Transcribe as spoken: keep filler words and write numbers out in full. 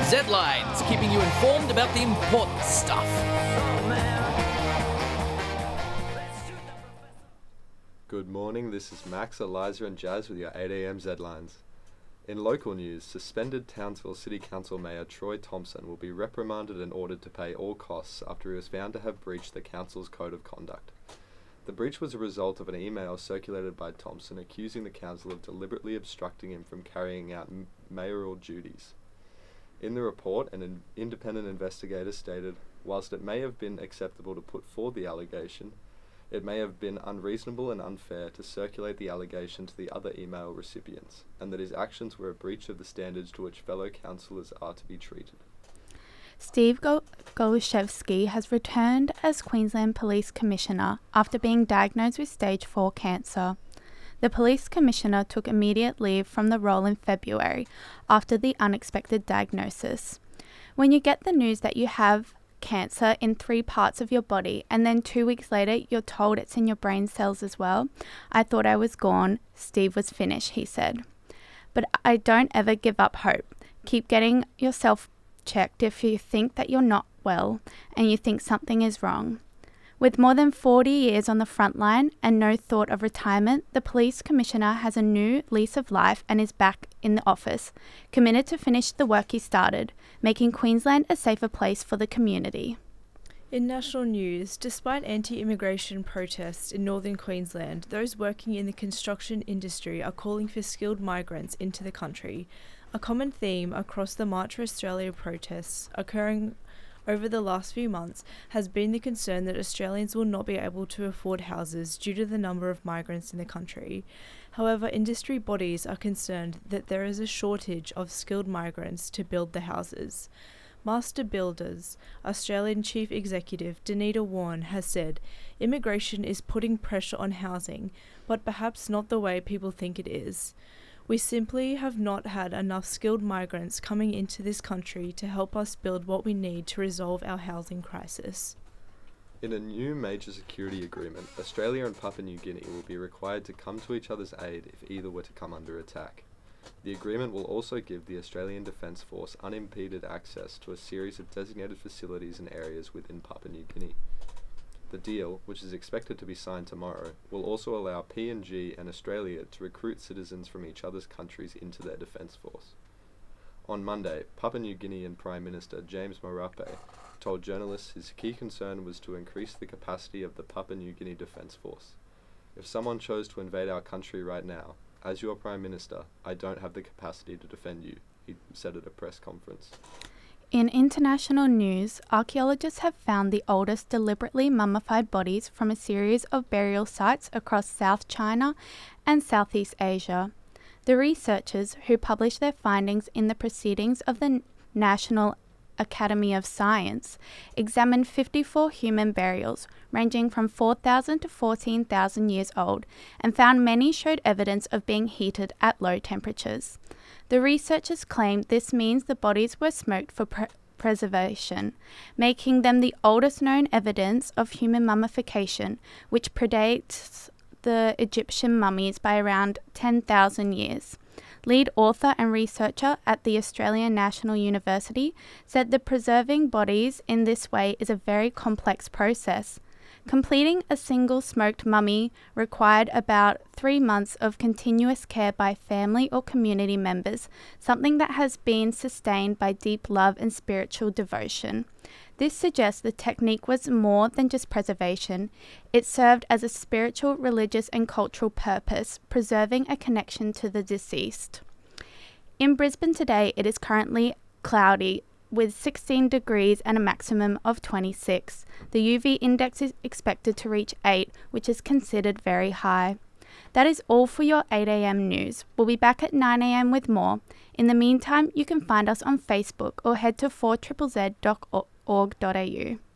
Z-Lines, keeping you informed about the important stuff. Good morning, this is Max, Eliza and Jazz with your eight a.m. Z-Lines. In local news, suspended Townsville City Council Mayor Troy Thompson will be reprimanded and ordered to pay all costs after he was found to have breached the council's code of conduct. The breach was a result of an email circulated by Thompson accusing the council of deliberately obstructing him from carrying out m- mayoral duties. In the report, an in- independent investigator stated, whilst it may have been acceptable to put forward the allegation, it may have been unreasonable and unfair to circulate the allegation to the other email recipients, and that his actions were a breach of the standards to which fellow councillors are to be treated. Steve Go- Goluszewski has returned as Queensland Police Commissioner after being diagnosed with stage four cancer. The Police Commissioner took immediate leave from the role in February after the unexpected diagnosis. When you get the news that you have cancer in three parts of your body and then two weeks later you're told it's in your brain cells as well, I thought I was gone. Steve was finished, he said. But I don't ever give up hope. Keep getting yourself checked if you think that you're not well and you think something is wrong. With more than forty years on the front line and no thought of retirement, the Police Commissioner has a new lease of life and is back in the office, committed to finish the work he started, making Queensland a safer place for the community. In national news, despite anti-immigration protests in northern Queensland, those working in the construction industry are calling for skilled migrants into the country. A common theme across the March for Australia protests occurring over the last few months has been the concern that Australians will not be able to afford houses due to the number of migrants in the country. However, industry bodies are concerned that there is a shortage of skilled migrants to build the houses. Master Builders Australian Chief Executive Danita Warren has said, "Immigration is putting pressure on housing, but perhaps not the way people think it is. We simply have not had enough skilled migrants coming into this country to help us build what we need to resolve our housing crisis." In a new major security agreement, Australia and Papua New Guinea will be required to come to each other's aid if either were to come under attack. The agreement will also give the Australian Defence Force unimpeded access to a series of designated facilities and areas within Papua New Guinea. The deal, which is expected to be signed tomorrow, will also allow P N G and Australia to recruit citizens from each other's countries into their defence force. On Monday, Papua New Guinean Prime Minister James Marape told journalists his key concern was to increase the capacity of the Papua New Guinea Defence Force. "If someone chose to invade our country right now, as your Prime Minister, I don't have the capacity to defend you," he said at a press conference. In international news, archaeologists have found the oldest deliberately mummified bodies from a series of burial sites across South China and Southeast Asia. The researchers, who published their findings in the Proceedings of the National Academy of Science, examined fifty-four human burials ranging from four thousand to fourteen thousand years old and found many showed evidence of being heated at low temperatures. The researchers claim this means the bodies were smoked for pre- preservation, making them the oldest known evidence of human mummification, which predates the Egyptian mummies by around ten thousand years. Lead author and researcher at the Australian National University said that preserving bodies in this way is a very complex process. Completing a single smoked mummy required about three months of continuous care by family or community members, something that has been sustained by deep love and spiritual devotion. This suggests the technique was more than just preservation. It served as a spiritual, religious, and cultural purpose, preserving a connection to the deceased. In Brisbane today, it is currently cloudy, with sixteen degrees and a maximum of twenty-six. The U V index is expected to reach eight, which is considered very high. That is all for your eight a.m. news. We'll be back at nine a.m. with more. In the meantime, you can find us on Facebook or head to four z z z dot org dot a u.